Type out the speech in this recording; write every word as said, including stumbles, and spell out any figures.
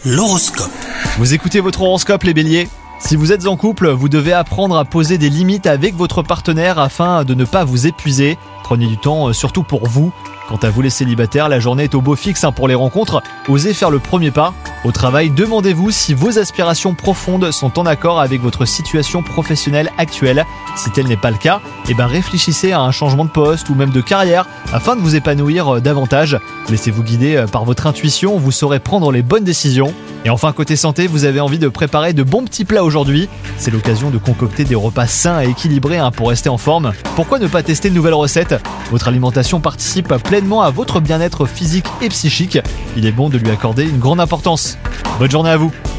L'horoscope. Vous écoutez votre horoscope les béliers ? Si vous êtes en couple, vous devez apprendre à poser des limites avec votre partenaire afin de ne pas vous épuiser. Prenez du temps surtout pour vous. Quant à vous les célibataires, la journée est au beau fixe pour les rencontres. Osez faire le premier pas. Au travail, demandez-vous si vos aspirations profondes sont en accord avec votre situation professionnelle actuelle. Si tel n'est pas le cas, eh ben réfléchissez à un changement de poste ou même de carrière afin de vous épanouir davantage. Laissez-vous guider par votre intuition, vous saurez prendre les bonnes décisions. Et enfin, côté santé, vous avez envie de préparer de bons petits plats aujourd'hui. C'est l'occasion de concocter des repas sains et équilibrés hein, pour rester en forme. Pourquoi ne pas tester de nouvelles recettes ? Votre alimentation participe pleinement à votre bien-être physique et psychique. Il est bon de lui accorder une grande importance. Bonne journée à vous.